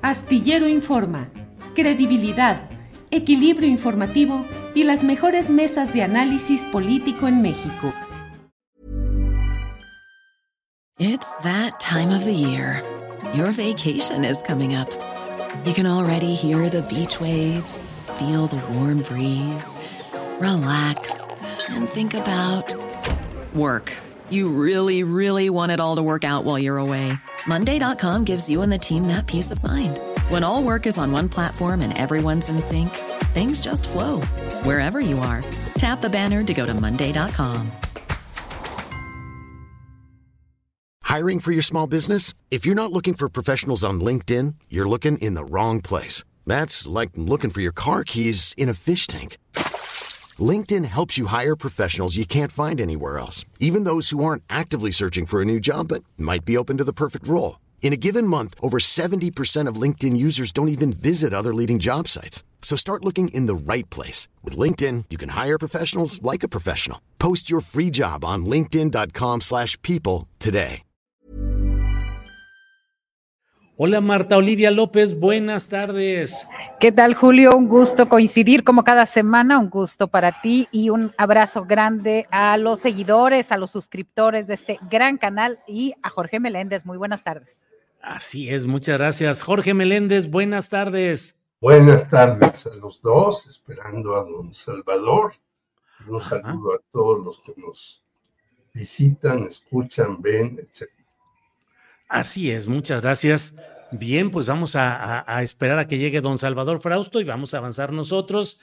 Astillero Informa, credibilidad, equilibrio informativo y las mejores mesas de análisis político en México. It's that time of the year. Your vacation is coming up. You can already hear the beach waves, feel the warm breeze, relax, and think about work. You really, really want it all to work out while you're away. Monday.com gives you and the team that peace of mind. When all work is on one platform and everyone's in sync, things just flow. Wherever you are, tap the banner to go to Monday.com. Hiring for your small business? If you're not looking for professionals on LinkedIn, you're looking in the wrong place. That's like looking for your car keys in a fish tank. LinkedIn helps you hire professionals you can't find anywhere else, even those who aren't actively searching for a new job but might be open to the perfect role. In a given month, over 70% of LinkedIn users don't even visit other leading job sites. So start looking in the right place. With LinkedIn, you can hire professionals like a professional. Post your free job on linkedin.com/people today. Hola Marta Olivia López, buenas tardes. ¿Qué tal, Julio? Un gusto coincidir como cada semana, un gusto para ti y un abrazo grande a los seguidores, a los suscriptores de este gran canal y a Jorge Meléndez. Muy buenas tardes. Así es, muchas gracias. Jorge Meléndez, buenas tardes. Buenas tardes a los dos, esperando a don Salvador. Un saludo a todos los que nos visitan, escuchan, ven, etc. Así es, muchas gracias. Bien, pues vamos a esperar a que llegue don Salvador Frausto y vamos a avanzar nosotros.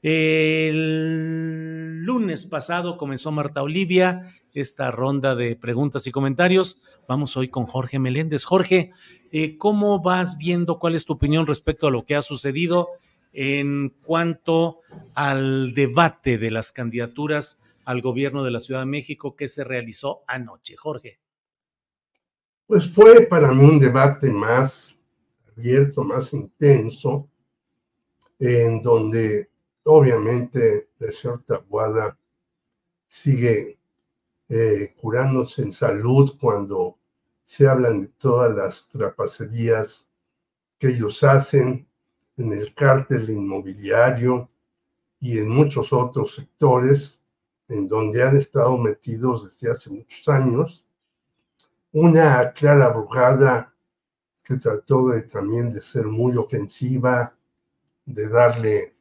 El lunes pasado comenzó Marta Olivia esta ronda de preguntas y comentarios. Vamos hoy con Jorge Meléndez. Jorge, ¿cómo vas viendo, cuál es tu opinión respecto a lo que ha sucedido en cuanto al debate de las candidaturas al gobierno de la Ciudad de México que se realizó anoche? Jorge. Pues fue para mí un debate más abierto, más intenso, en donde obviamente el señor Taboada sigue curándose en salud cuando se hablan de todas las trapacerías que ellos hacen en el cártel inmobiliario y en muchos otros sectores en donde han estado metidos desde hace muchos años. Una Clara Brugada que trató también de ser muy ofensiva, de darle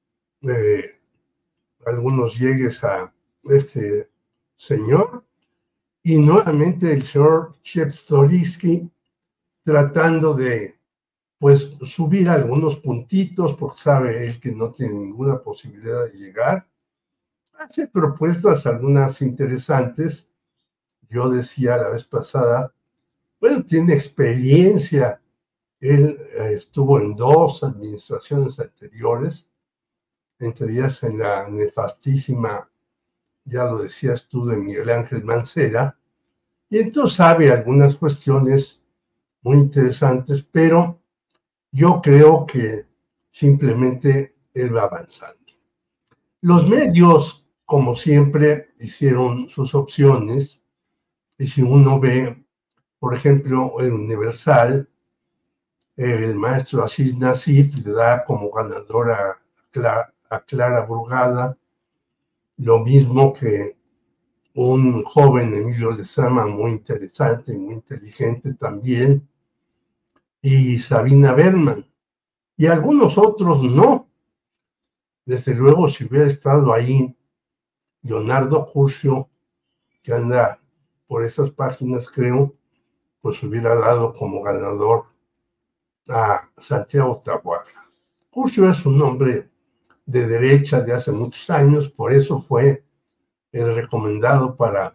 algunos llegues a este señor, y nuevamente el señor Czertorivsky tratando de pues subir algunos puntitos porque sabe él que no tiene ninguna posibilidad de llegar. Hace propuestas algunas interesantes. Yo decía la vez pasada, bueno, tiene experiencia. Él estuvo en 2 administraciones anteriores, entre ellas en la nefastísima, ya lo decías tú, de Miguel Ángel Mancera, y entonces sabe algunas cuestiones muy interesantes, pero yo creo que simplemente él va avanzando. Los medios, como siempre, hicieron sus opciones. Y si uno ve, por ejemplo, el Universal, el maestro Aziz Nasif le da como ganadora a Clara Brugada, lo mismo que un joven Emilio Lezama muy interesante y muy inteligente también, y Sabina Berman, y algunos otros no. Desde luego, si hubiera estado ahí Leonardo Curcio, que anda por esas páginas, creo, pues hubiera dado como ganador a Santiago Taboada. Curcio es un hombre de derecha de hace muchos años, por eso fue el recomendado para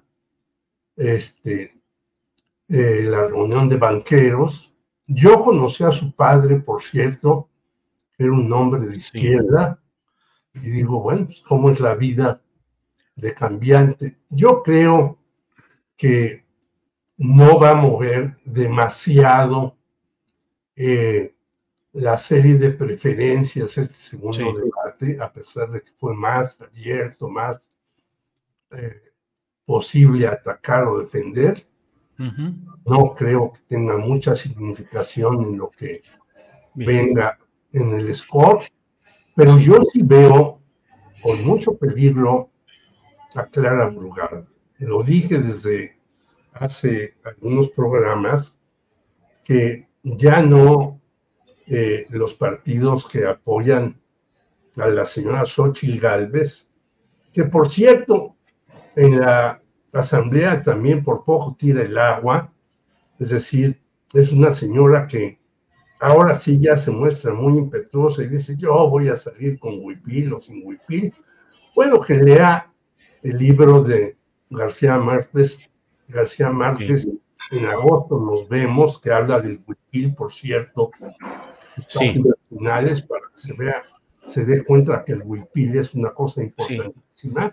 la reunión de banqueros. Yo conocí a su padre, por cierto, que era un hombre de izquierda, y digo, bueno, pues, ¿cómo es la vida de cambiante? Yo creo que no va a mover demasiado la serie de preferencias este segundo debate, a pesar de que fue más abierto, más posible atacar o defender. No creo que tenga mucha significación en lo que venga en el score, pero yo sí veo con mucho peligro a Clara Brugada. Lo dije desde hace algunos programas que ya no los partidos que apoyan a la señora Xóchitl Gálvez, que por cierto, en la asamblea también por poco tira el agua, es decir, es una señora que ahora sí ya se muestra muy impetuosa y dice, yo voy a salir con huipil o sin huipil. Bueno, que lea el libro de García Márquez, sí. En agosto nos vemos, que habla del huipil, por cierto, sus páginas finales, para que se dé cuenta que el huipil es una cosa importantísima.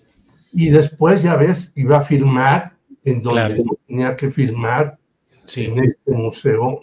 Y después, ya ves, iba a firmar en donde tenía que firmar, en este museo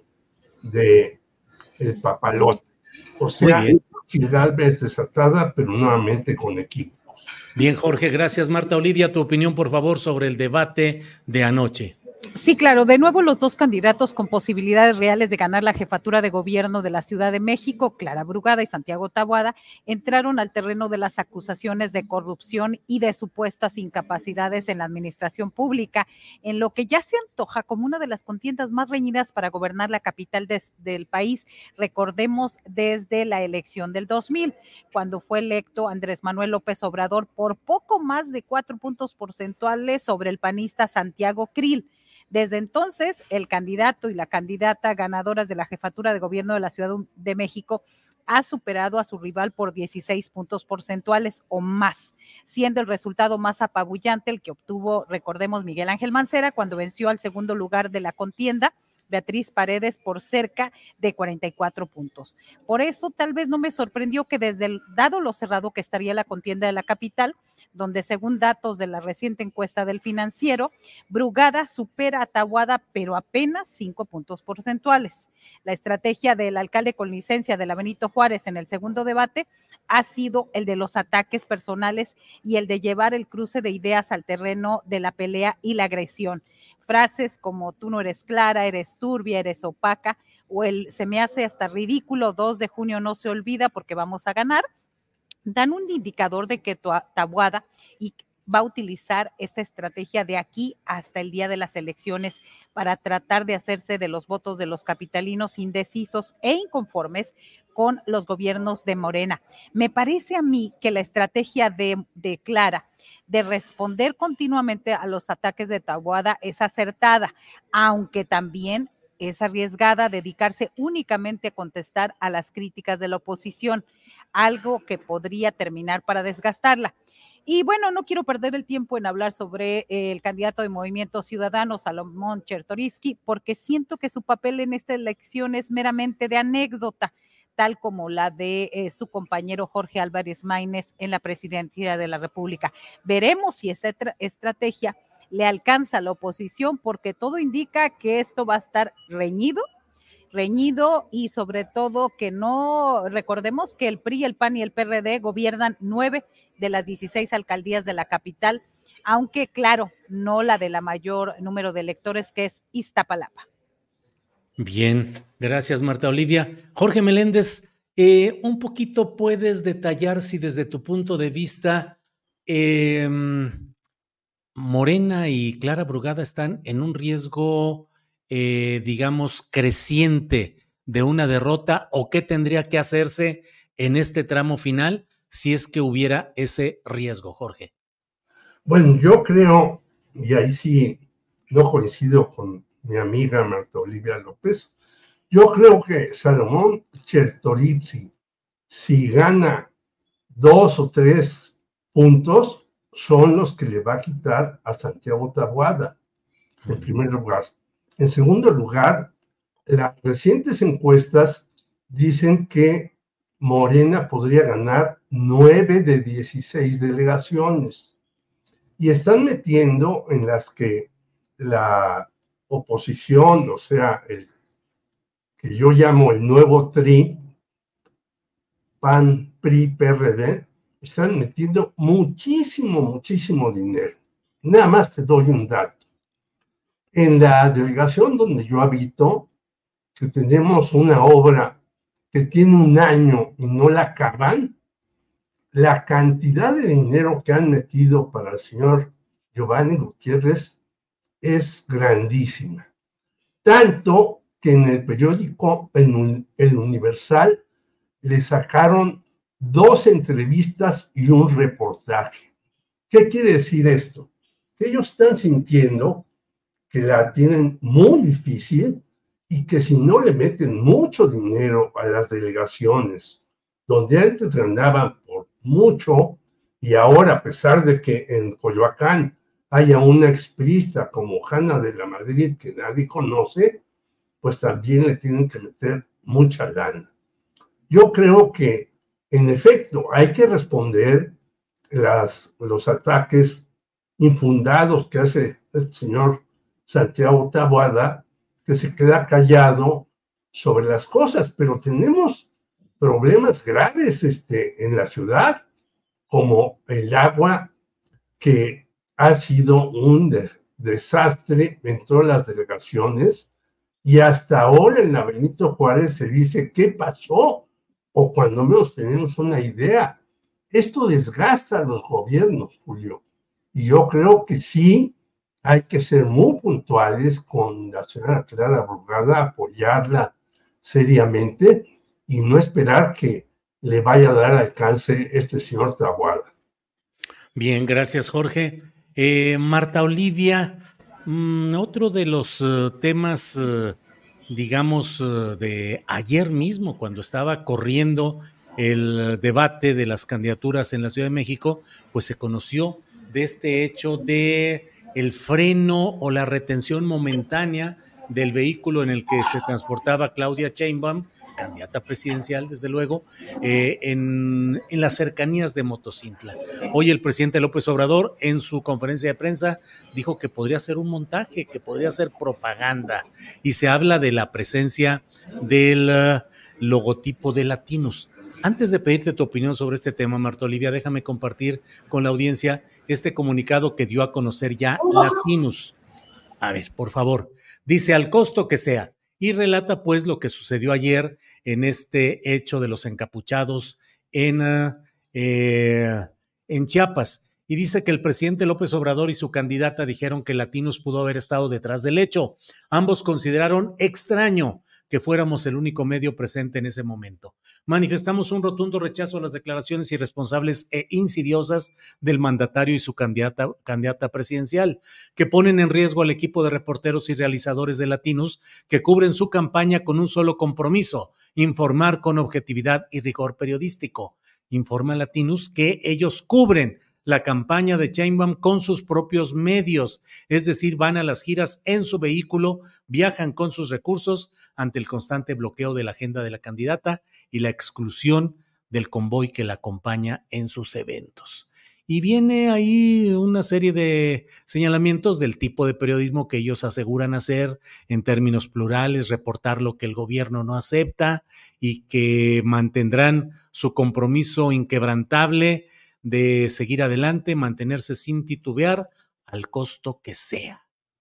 de El Papalote. O sea, Gálvez desatada, pero nuevamente con equívocos. Bien, Jorge, gracias. Marta Olivia, tu opinión, por favor, sobre el debate de anoche. Sí, claro, de nuevo los dos candidatos con posibilidades reales de ganar la jefatura de gobierno de la Ciudad de México, Clara Brugada y Santiago Taboada, entraron al terreno de las acusaciones de corrupción y de supuestas incapacidades en la administración pública, en lo que ya se antoja como una de las contiendas más reñidas para gobernar la capital del país. Recordemos desde la elección del 2000, cuando fue electo Andrés Manuel López Obrador por poco más de 4 puntos porcentuales sobre el panista Santiago Krill. Desde entonces, el candidato y la candidata ganadoras de la jefatura de gobierno de la Ciudad de México ha superado a su rival por 16 puntos porcentuales o más, siendo el resultado más apabullante el que obtuvo, recordemos, Miguel Ángel Mancera cuando venció al segundo lugar de la contienda, Beatriz Paredes, por cerca de 44 puntos. Por eso tal vez no me sorprendió que dado lo cerrado que estaría la contienda de la capital, donde según datos de la reciente encuesta del Financiero, Brugada supera a Taboada, pero apenas 5 puntos porcentuales. La estrategia del alcalde con licencia de la Benito Juárez en el segundo debate ha sido el de los ataques personales y el de llevar el cruce de ideas al terreno de la pelea y la agresión. Frases como tú no eres clara, eres turbia, eres opaca, o el se me hace hasta ridículo, 2 de junio no se olvida porque vamos a ganar, dan un indicador de que Taboada va a utilizar esta estrategia de aquí hasta el día de las elecciones para tratar de hacerse de los votos de los capitalinos indecisos e inconformes con los gobiernos de Morena. Me parece a mí que la estrategia de Clara de responder continuamente a los ataques de Taboada es acertada, aunque también es arriesgada dedicarse únicamente a contestar a las críticas de la oposición, algo que podría terminar para desgastarla. Y bueno, no quiero perder el tiempo en hablar sobre el candidato de Movimiento Ciudadano, Salomón Chertorivsky, porque siento que su papel en esta elección es meramente de anécdota, tal como la de su compañero Jorge Álvarez Maínez en la presidencia de la República. Veremos si esta estrategia le alcanza a la oposición, porque todo indica que esto va a estar reñido y sobre todo que no, recordemos que el PRI, el PAN y el PRD gobiernan 9 de las 16 alcaldías de la capital, aunque claro, no la de la mayor número de electores, que es Iztapalapa. Bien, gracias Marta Olivia. Jorge Meléndez, un poquito puedes detallar si desde tu punto de vista Morena y Clara Brugada están en un riesgo, digamos, creciente de una derrota, o qué tendría que hacerse en este tramo final si es que hubiera ese riesgo, Jorge. Bueno, yo creo, y ahí sí no coincido con mi amiga Marta Olivia López, yo creo que Salomón Chertorivsky, si gana 2 o 3 puntos, son los que le va a quitar a Santiago Taboada, en primer lugar. En segundo lugar, las recientes encuestas dicen que Morena podría ganar 9 de 16 delegaciones y están metiendo en las que la oposición, o sea, el que yo llamo el nuevo TRI, PAN, PRI, PRD, están metiendo muchísimo dinero. Nada más te doy un dato. En la delegación donde yo habito, que tenemos una obra que tiene un año y no la acaban, la cantidad de dinero que han metido para el señor Giovanni Gutiérrez es grandísima. Tanto que en el periódico El Universal le sacaron 2 entrevistas y un reportaje. ¿Qué quiere decir esto? Que ellos están sintiendo que la tienen muy difícil y que si no le meten mucho dinero a las delegaciones, donde antes andaban por mucho, y ahora, a pesar de que en Coyoacán haya una expriista como Hanna de la Madrid que nadie conoce, pues también le tienen que meter mucha lana. Yo creo que, en efecto, hay que responder los ataques infundados que hace el señor Santiago Taboada, que se queda callado sobre las cosas, pero tenemos problemas graves en la ciudad, como el agua, que ha sido un desastre en todas las delegaciones, y hasta ahora en la Benito Juárez se dice qué pasó, o cuando menos tenemos una idea. Esto desgasta a los gobiernos, Julio, y yo creo que sí hay que ser muy puntuales con la señora Clara Brugada, apoyarla seriamente y no esperar que le vaya a dar alcance este señor Taboada. Bien, gracias, Jorge. Marta Olivia, otro de los temas, digamos, de ayer mismo, cuando estaba corriendo el debate de las candidaturas en la Ciudad de México, pues se conoció de este hecho de el freno o la retención momentánea del vehículo en el que se transportaba Claudia Sheinbaum, candidata presidencial, desde luego, en las cercanías de Motocintla. Hoy el presidente López Obrador, en su conferencia de prensa, dijo que podría ser un montaje, que podría ser propaganda, y se habla de la presencia del logotipo de Latinos. Antes de pedirte tu opinión sobre este tema, Marta Olivia, déjame compartir con la audiencia este comunicado que dio a conocer ya Latinos. A ver, por favor, dice: al costo que sea, y relata pues lo que sucedió ayer en este hecho de los encapuchados en Chiapas. Y dice que el presidente López Obrador y su candidata dijeron que Latinos pudo haber estado detrás del hecho. Ambos consideraron extraño que fuéramos el único medio presente en ese momento. Manifestamos un rotundo rechazo a las declaraciones irresponsables e insidiosas del mandatario y su candidata presidencial, que ponen en riesgo al equipo de reporteros y realizadores de Latinos que cubren su campaña con un solo compromiso: informar con objetividad y rigor periodístico. Informa Latinos que ellos cubren la campaña de Sheinbaum con sus propios medios, es decir, van a las giras en su vehículo, viajan con sus recursos ante el constante bloqueo de la agenda de la candidata y la exclusión del convoy que la acompaña en sus eventos. Y viene ahí una serie de señalamientos del tipo de periodismo que ellos aseguran hacer en términos plurales, reportar lo que el gobierno no acepta, y que mantendrán su compromiso inquebrantable de seguir adelante, mantenerse sin titubear, al costo que sea.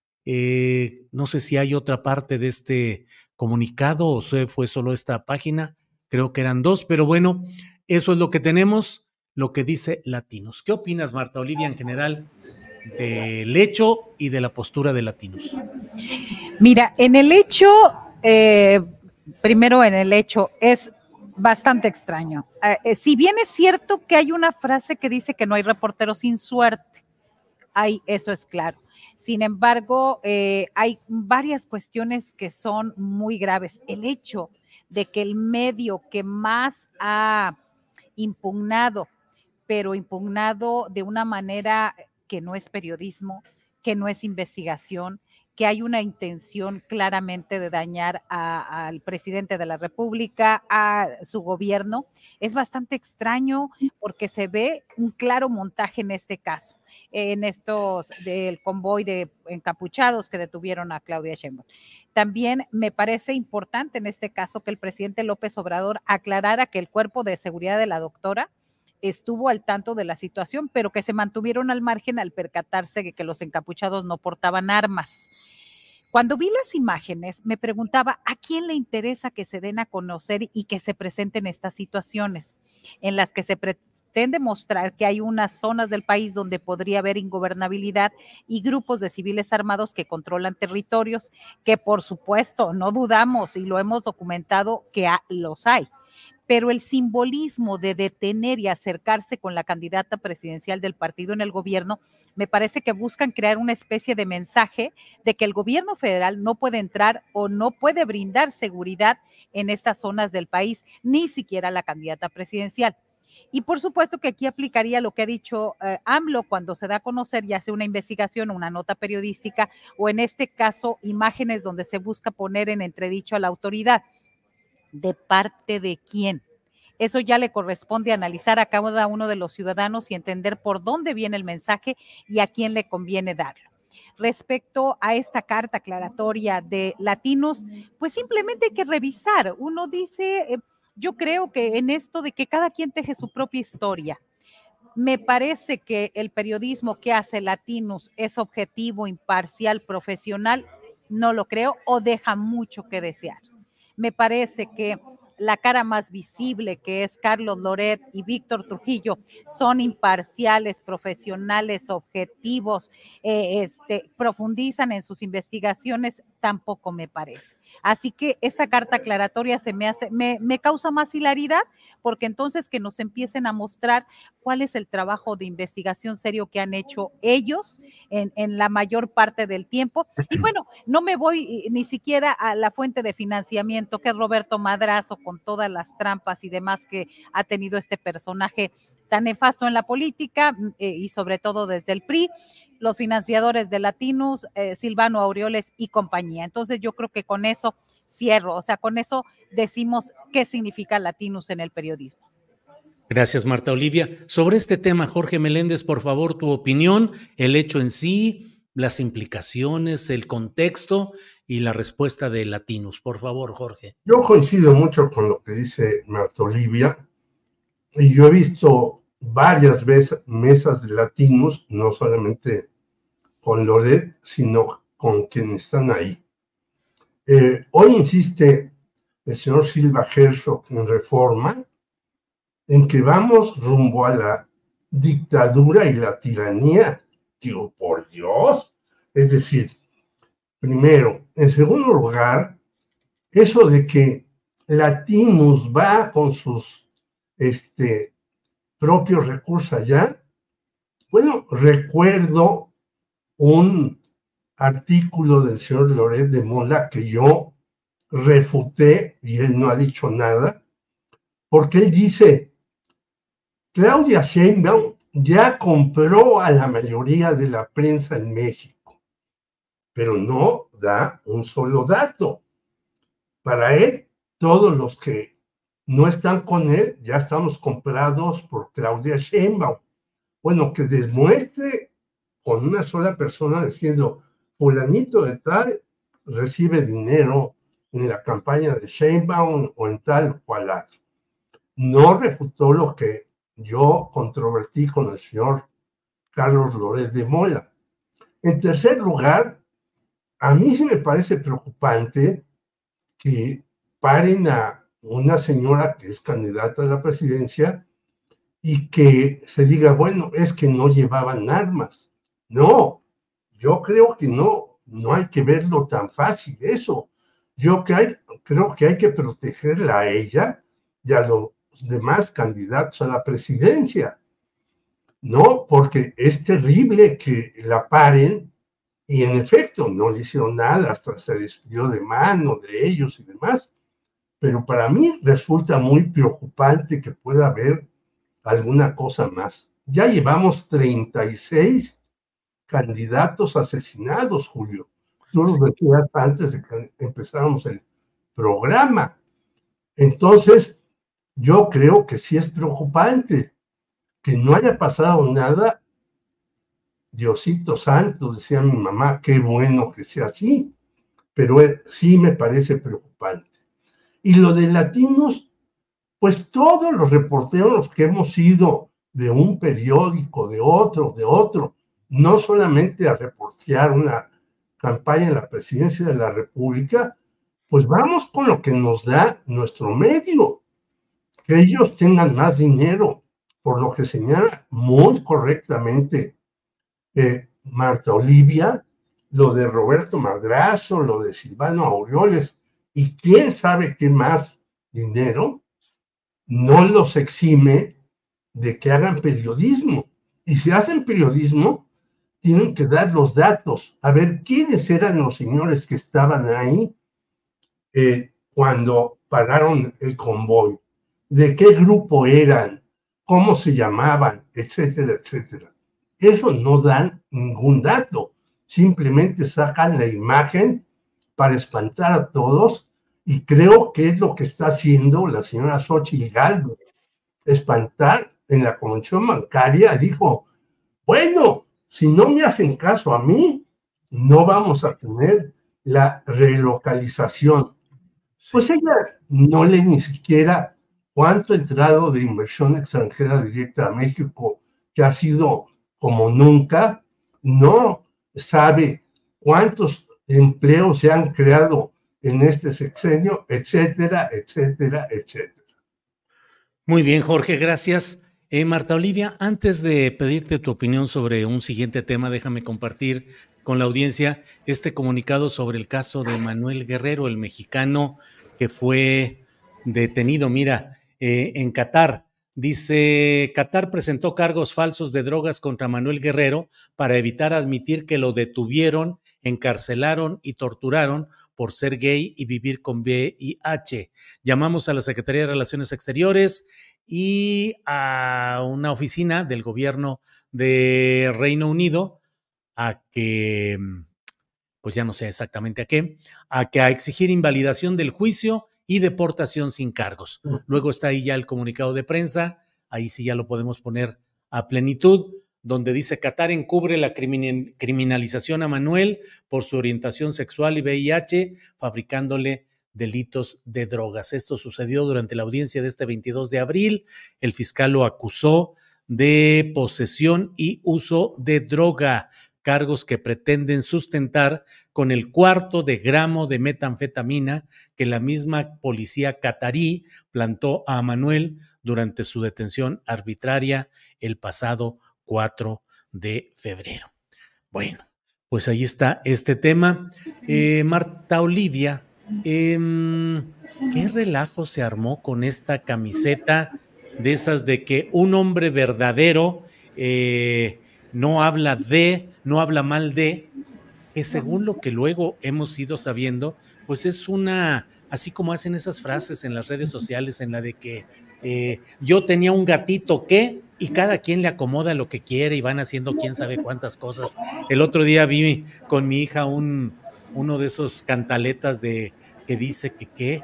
No sé si hay otra parte de este comunicado o fue solo esta página, creo que eran 2, pero bueno, eso es lo que tenemos, lo que dice Latinos. ¿Qué opinas, Marta Olivia, en general del hecho y de la postura de Latinos? Mira, en el hecho, primero en el hecho, es bastante extraño. Si bien es cierto que hay una frase que dice que no hay reporteros sin suerte, eso es claro. Sin embargo, hay varias cuestiones que son muy graves. El hecho de que el medio que más ha impugnado, pero impugnado de una manera que no es periodismo, que no es investigación, que hay una intención claramente de dañar al presidente de la República, a su gobierno, es bastante extraño porque se ve un claro montaje en este caso, en estos del convoy de encapuchados que detuvieron a Claudia Sheinbaum. También me parece importante en este caso que el presidente López Obrador aclarara que el cuerpo de seguridad de la doctora estuvo al tanto de la situación, pero que se mantuvieron al margen al percatarse de que los encapuchados no portaban armas. Cuando vi las imágenes, me preguntaba a quién le interesa que se den a conocer y que se presenten estas situaciones en las que se pretende mostrar que hay unas zonas del país donde podría haber ingobernabilidad y grupos de civiles armados que controlan territorios, que por supuesto no dudamos y lo hemos documentado que los hay. Pero el simbolismo de detener y acercarse con la candidata presidencial del partido en el gobierno, me parece que buscan crear una especie de mensaje de que el gobierno federal no puede entrar o no puede brindar seguridad en estas zonas del país, ni siquiera la candidata presidencial. Y por supuesto que aquí aplicaría lo que ha dicho AMLO cuando se da a conocer y hace una investigación, una nota periodística, o en este caso imágenes donde se busca poner en entredicho a la autoridad. ¿De parte de quién? Eso ya le corresponde analizar a cada uno de los ciudadanos y entender por dónde viene el mensaje y a quién le conviene darlo. Respecto a esta carta aclaratoria de Latinos, pues simplemente hay que revisar. Uno dice, yo creo que en esto de que cada quien teje su propia historia, me parece que el periodismo que hace Latinos es objetivo, imparcial, profesional, no lo creo o deja mucho que desear. Me parece que la cara más visible, que es Carlos Loret y Víctor Trujillo, son imparciales, profesionales, objetivos, profundizan en sus investigaciones, tampoco me parece. Así que esta carta aclaratoria me causa más hilaridad, porque entonces que nos empiecen a mostrar cuál es el trabajo de investigación serio que han hecho ellos en la mayor parte del tiempo. Y bueno, no me voy ni siquiera a la fuente de financiamiento, que es Roberto Madrazo, con todas las trampas y demás que ha tenido este personaje tan nefasto en la política y sobre todo desde el PRI, los financiadores de Latinos, Silvano Aureoles y compañía. Entonces yo creo que con eso cierro, o sea, con eso decimos qué significa Latinos en el periodismo. Gracias, Marta Olivia. Sobre este tema, Jorge Meléndez, por favor, tu opinión, el hecho en sí, las implicaciones, el contexto y la respuesta de Latinos. Por favor, Jorge. Yo coincido mucho con lo que dice Marta Olivia, y yo he visto varias veces mesas de Latinos, no solamente con Loret, sino con quienes están ahí. Hoy insiste el señor Silva Herzog en Reforma en que vamos rumbo a la dictadura y la tiranía. Digo, por Dios. Es decir, primero, en segundo lugar, eso de que Latinos va con sus propios recursos allá. Bueno, recuerdo un artículo del señor Loret de Mola que yo refuté y él no ha dicho nada, porque él dice, Claudia Sheinbaum ya compró a la mayoría de la prensa en México, pero no da un solo dato. Para él, todos los que no están con él ya estamos comprados por Claudia Sheinbaum. Bueno, que demuestre con una sola persona diciendo, fulanito de tal recibe dinero en la campaña de Sheinbaum o en tal cual lado. No refutó lo que yo controvertí con el señor Carlos Loret de Mola. En tercer lugar, a mí sí me parece preocupante que paren a una señora que es candidata a la presidencia y que se diga, bueno, es que no llevaban armas. No, yo creo que no hay que verlo tan fácil eso. Yo creo que hay que protegerla a ella y a los demás candidatos a la presidencia. No, porque es terrible que la paren y en efecto no le hicieron nada, hasta se despidió de mano de ellos y demás. Pero para mí resulta muy preocupante que pueda haber alguna cosa más. Ya llevamos 36 candidatos asesinados, Julio. Tú lo decías antes de que empezáramos el programa. Entonces, yo creo que sí es preocupante que no haya pasado nada. Diosito santo, decía mi mamá, qué bueno que sea así, pero sí me parece preocupante. Y lo de Latinos, pues todos los reporteros que hemos ido de un periódico, de otro, no solamente a reportear una campaña en la presidencia de la República, pues vamos con lo que nos da nuestro medio, que ellos tengan más dinero, por lo que señala muy correctamente Marta Olivia, lo de Roberto Madrazo, lo de Silvano Aureoles, y quién sabe qué más dinero, no los exime de que hagan periodismo. Y si hacen periodismo, tienen que dar los datos, a ver quiénes eran los señores que estaban ahí cuando pararon el convoy, de qué grupo eran, cómo se llamaban, etcétera, etcétera. Eso no dan ningún dato, simplemente sacan la imagen para espantar a todos, y creo que es lo que está haciendo la señora Xóchitl Gálvez, espantar. En la convención bancaria dijo, bueno, si no me hacen caso a mí, no vamos a tener la relocalización. Sí. Pues ella no lee ni siquiera cuánto ha entrado de inversión extranjera directa a México, que ha sido como nunca, no sabe cuántos empleos se han creado en este sexenio, etcétera, etcétera, etcétera. Muy bien, Jorge, gracias. Marta Olivia, antes de pedirte tu opinión sobre un siguiente tema, déjame compartir con la audiencia este comunicado sobre el caso de Manuel Guerrero, el mexicano que fue detenido, mira, en Qatar. Dice, Qatar presentó cargos falsos de drogas contra Manuel Guerrero para evitar admitir que lo detuvieron, encarcelaron y torturaron por ser gay y vivir con VIH. Llamamos a la Secretaría de Relaciones Exteriores y a una oficina del gobierno de Reino Unido a que, pues ya no sé exactamente a exigir invalidación del juicio y deportación sin cargos. Luego está ahí ya el comunicado de prensa, ahí sí ya lo podemos poner a plenitud, donde dice Qatar encubre la criminalización a Manuel por su orientación sexual y VIH, fabricándole delitos de drogas. Esto sucedió durante la audiencia de este 22 de abril. El fiscal lo acusó de posesión y uso de droga, cargos que pretenden sustentar con el 1/4 gramo de metanfetamina que la misma policía catarí plantó a Manuel durante su detención arbitraria el pasado 4 de febrero. Bueno, pues ahí está este tema. Marta Olivia, ¿qué relajo se armó con esta camiseta de esas de que un hombre verdadero no habla mal de, que según lo que luego hemos ido sabiendo, pues es una, así como hacen esas frases en las redes sociales en la de que yo tenía un gatito que, y cada quien le acomoda lo que quiere y van haciendo quién sabe cuántas cosas. El otro día vi con mi hija uno de esos cantaletas que dice que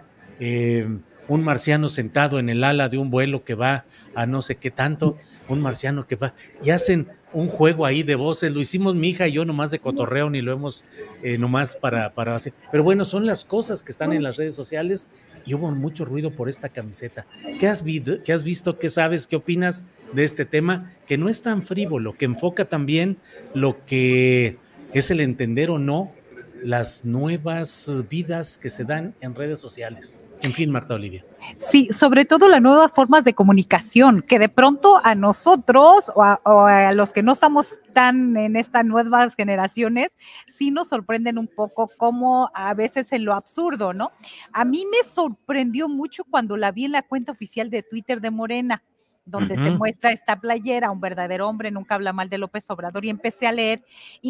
un marciano sentado en el ala de un vuelo que va a no sé qué tanto, un marciano que va, y hacen un juego ahí de voces. Lo hicimos mi hija y yo nomás de cotorreo, ni lo hemos nomás para hacer. Pero bueno, son las cosas que están en las redes sociales y hubo mucho ruido por esta camiseta. ¿Qué has visto? ¿Qué sabes? ¿Qué opinas de este tema? Que no es tan frívolo, que enfoca también lo que es el entender o no las nuevas vidas que se dan en redes sociales. En fin, Marta Olivia. Sí, sobre todo las nuevas formas de comunicación, que de pronto a nosotros o a los que no estamos tan en estas nuevas generaciones, sí nos sorprenden un poco como a veces en lo absurdo, ¿no? A mí me sorprendió mucho cuando la vi en la cuenta oficial de Twitter de Morena, donde se muestra esta playera, un verdadero hombre nunca habla mal de López Obrador, y empecé a leer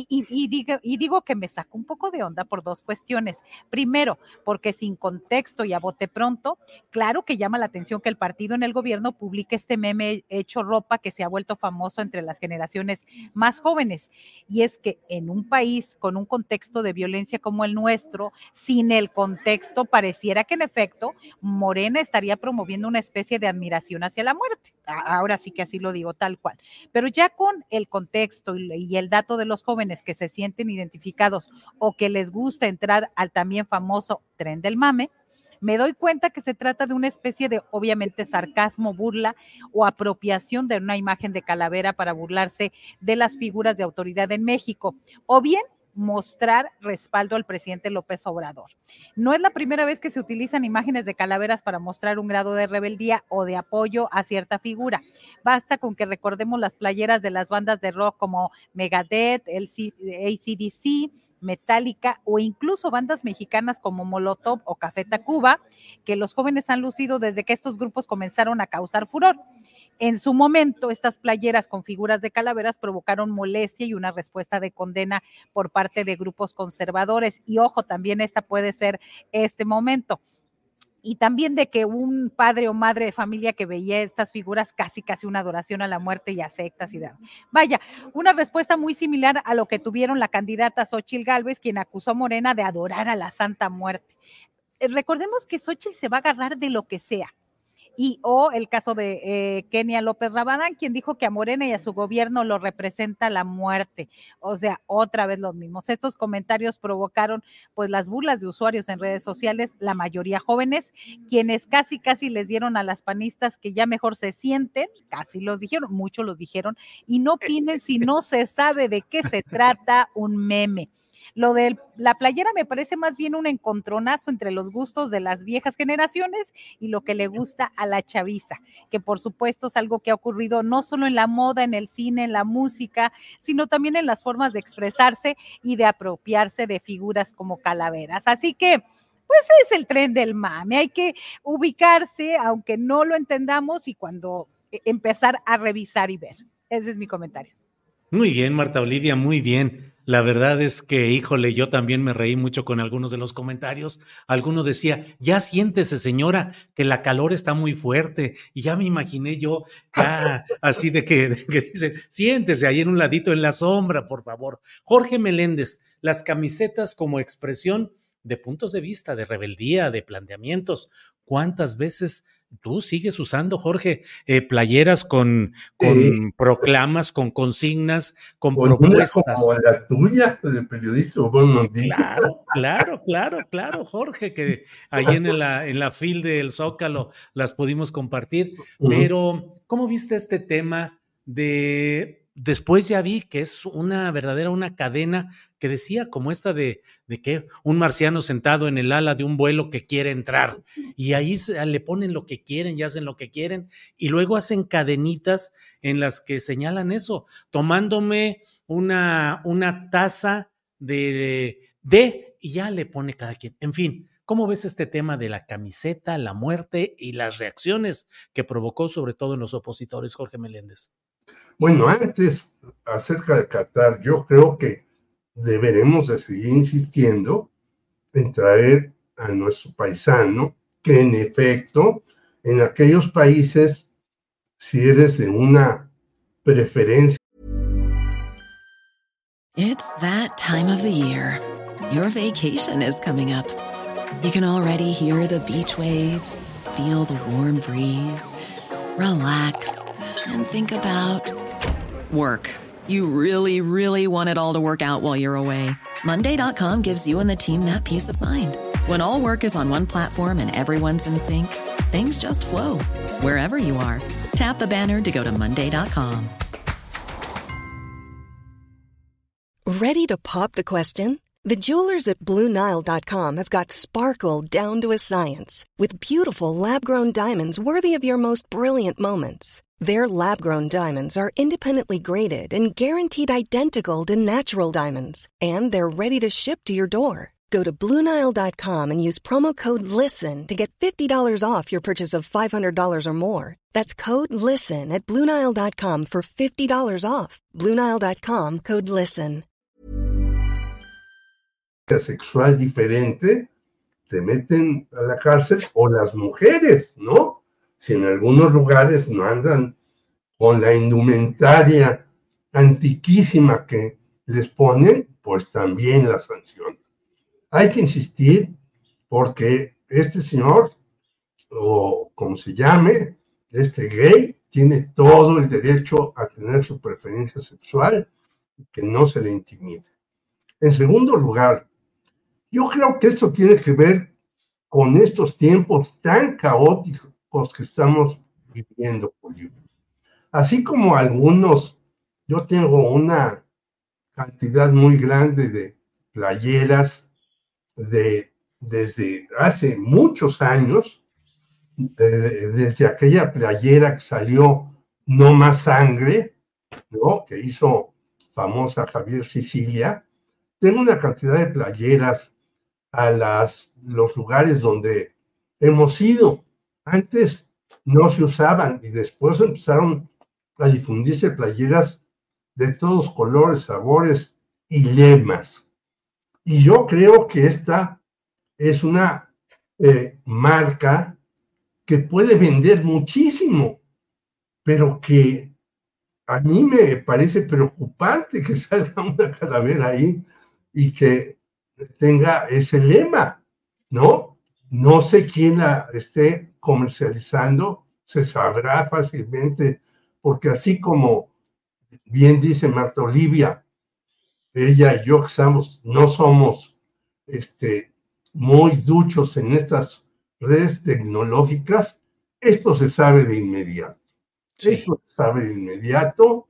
y digo que me sacó un poco de onda por dos cuestiones. Primero, porque sin contexto y a bote pronto, claro que llama la atención que el partido en el gobierno publique este meme hecho ropa que se ha vuelto famoso entre las generaciones más jóvenes, y es que en un país con un contexto de violencia como el nuestro, sin el contexto, pareciera que en efecto Morena estaría promoviendo una especie de admiración hacia la muerte. Ahora sí que así lo digo tal cual, pero ya con el contexto y el dato de los jóvenes que se sienten identificados o que les gusta entrar al también famoso tren del mame, me doy cuenta que se trata de una especie de, obviamente, sarcasmo, burla o apropiación de una imagen de calavera para burlarse de las figuras de autoridad en México, o bien mostrar respaldo al presidente López Obrador. No es la primera vez que se utilizan imágenes de calaveras para mostrar un grado de rebeldía o de apoyo a cierta figura. Basta con que recordemos las playeras de las bandas de rock como Megadeth, AC/DC, Metallica o incluso bandas mexicanas como Molotov o Café Tacuba, que los jóvenes han lucido desde que estos grupos comenzaron a causar furor. En su momento, estas playeras con figuras de calaveras provocaron molestia y una respuesta de condena por parte de grupos conservadores. Y ojo, también esta puede ser este momento. Y también de que un padre o madre de familia que veía estas figuras casi una adoración a la muerte y a sectas y de... Vaya, una respuesta muy similar a lo que tuvieron la candidata Xóchitl Gálvez, quien acusó a Morena de adorar a la Santa Muerte. Recordemos que Xóchitl se va a agarrar de lo que sea. O el caso de Kenia López Rabadán, quien dijo que a Morena y a su gobierno lo representa la muerte. O sea, otra vez los mismos. Estos comentarios provocaron pues las burlas de usuarios en redes sociales, la mayoría jóvenes, quienes casi les dieron a las panistas que ya mejor se sienten, casi los dijeron, muchos los dijeron, y no opinen si no se sabe de qué se trata un meme. Lo de la playera me parece más bien un encontronazo entre los gustos de las viejas generaciones y lo que le gusta a la chaviza, que por supuesto es algo que ha ocurrido no solo en la moda, en el cine, en la música, sino también en las formas de expresarse y de apropiarse de figuras como calaveras. Así que pues es el tren del mame, hay que ubicarse, aunque no lo entendamos, y cuando empezar a revisar y ver. Ese es mi comentario. Muy bien, Marta Olivia, muy bien. La verdad es que, híjole, yo también me reí mucho con algunos de los comentarios. Alguno decía, ya siéntese, señora, que la calor está muy fuerte. Y ya me imaginé yo, ya así de que dice, siéntese ahí en un ladito en la sombra, por favor. Jorge Meléndez, las camisetas como expresión de puntos de vista, de rebeldía, de planteamientos. ¿Cuántas veces tú sigues usando, Jorge, playeras con proclamas, con consignas, con propuestas? Como la tuya, de periodista. Bueno, claro, Jorge, que ahí en la fil del Zócalo las pudimos compartir. Pero, ¿cómo viste este tema de... Después ya vi que es una cadena que decía como esta de que un marciano sentado en el ala de un vuelo que quiere entrar y ahí le ponen lo que quieren y hacen lo que quieren y luego hacen cadenitas en las que señalan eso, tomándome una taza de y ya le pone cada quien. En fin, ¿cómo ves este tema de la camiseta, la muerte y las reacciones que provocó sobre todo en los opositores, Jorge Meléndez? Bueno, antes, acerca de Qatar, yo creo que deberemos de seguir insistiendo en traer a nuestro paisano, que en efecto, en aquellos países, si eres de una preferencia. It's that time of the year. Your vacation is coming up. You can already hear the beach waves, feel the warm breeze, relax, and think about work. You really, really want it all to work out while you're away. Monday.com gives you and the team that peace of mind. When all work is on one platform and everyone's in sync, things just flow. Wherever you are, tap the banner to go to Monday.com. Ready to pop the question? The jewelers at BlueNile.com have got sparkle down to a science with beautiful lab-grown diamonds worthy of your most brilliant moments. Their lab-grown diamonds are independently graded and guaranteed identical to natural diamonds, and they're ready to ship to your door. Go to BlueNile.com and use promo code LISTEN to get $50 off your purchase of $500 or more. That's code LISTEN at BlueNile.com for $50 off. BlueNile.com, code LISTEN. Sexual diferente, te meten a la cárcel, o las mujeres, ¿no? Si en algunos lugares no andan con la indumentaria antiquísima que les ponen, pues también la sanción. Hay que insistir porque este señor, o como se llame, este gay, tiene todo el derecho a tener su preferencia sexual y que no se le intimide. En segundo lugar, yo creo que esto tiene que ver con estos tiempos tan caóticos que estamos viviendo, Julio. Así como algunos, yo tengo una cantidad muy grande de playeras desde hace muchos años, desde aquella playera que salió No Más Sangre, ¿no?, que hizo famosa Javier Sicilia. Tengo una cantidad de playeras a los lugares donde hemos ido. Antes no se usaban y después empezaron a difundirse playeras de todos colores, sabores y lemas. Y yo creo que esta es una marca que puede vender muchísimo, pero que a mí me parece preocupante que salga una calavera ahí y que tenga ese lema, ¿no? No sé quién la esté comercializando, se sabrá fácilmente, porque así como bien dice Marta Olivia, ella y yo no somos muy duchos en estas redes tecnológicas, esto se sabe de inmediato. Sí. Esto se sabe de inmediato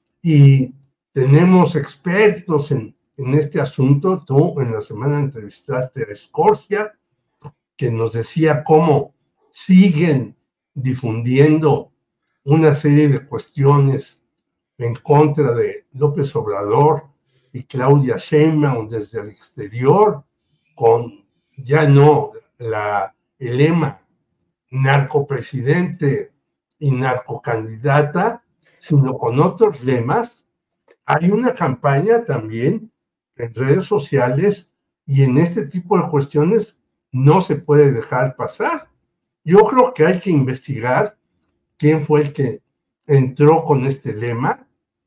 y tenemos expertos en este asunto. Tú en la semana entrevistaste a Escorcia, que nos decía cómo siguen difundiendo una serie de cuestiones en contra de López Obrador y Claudia Sheinbaum desde el exterior, con ya no el lema narcopresidente y narcocandidata, sino con otros lemas. Hay una campaña también en redes sociales y en este tipo de cuestiones no se puede dejar pasar. Yo creo que hay que investigar quién fue el que entró con este lema,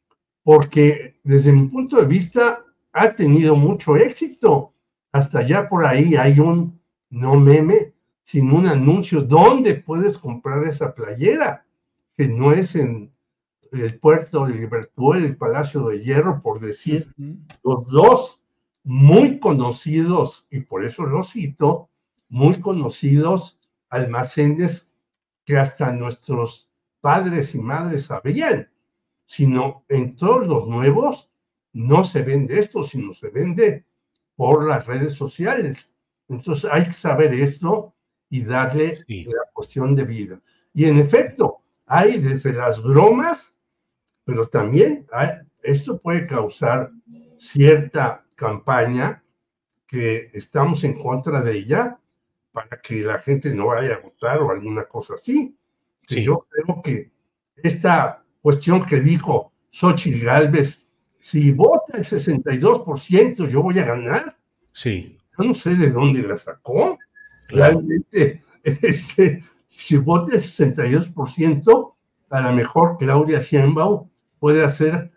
porque desde mi punto de vista ha tenido mucho éxito. Hasta ya por ahí hay un, no meme, sino un anuncio donde puedes comprar esa playera, que no es en el puerto de Liverpool, el Palacio de Hierro, por decir, los dos muy conocidos, y por eso lo cito, muy conocidos almacenes que hasta nuestros padres y madres sabían, sino en todos los nuevos no se vende esto, sino se vende por las redes sociales. Entonces hay que saber esto y darle la cuestión de vida. Y en efecto, hay desde las bromas, pero también esto puede causar cierta campaña que estamos en contra de ella para que la gente no vaya a votar o alguna cosa así. Sí. Yo creo que esta cuestión que dijo Xóchitl Gálvez, si vota el 62%, yo voy a ganar. Sí. Yo no sé de dónde la sacó. Claro. Realmente, si vota el 62%, a lo mejor Claudia Sheinbaum puede hacer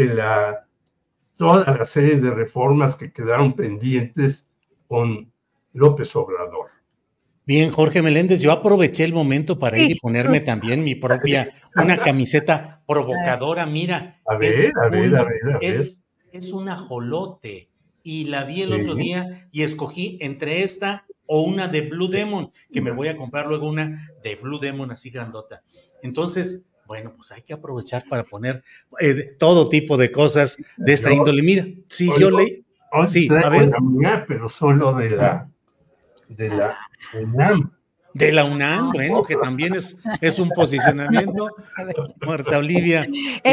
toda la serie de reformas que quedaron pendientes con López Obrador. Bien, Jorge Meléndez, yo aproveché el momento para ir y ponerme también mi propia, una camiseta provocadora, mira. A ver. Es un ajolote y la vi el otro día y escogí entre esta o una de Blue Demon, que me voy a comprar luego una de Blue Demon así grandota. Entonces, bueno, pues hay que aprovechar para poner todo tipo de cosas de esta índole. Mira, sí, yo leí. Sí, a ver. La mía, pero solo de la UNAM. De la UNAM, bueno, que también es un posicionamiento. Marta Olivia.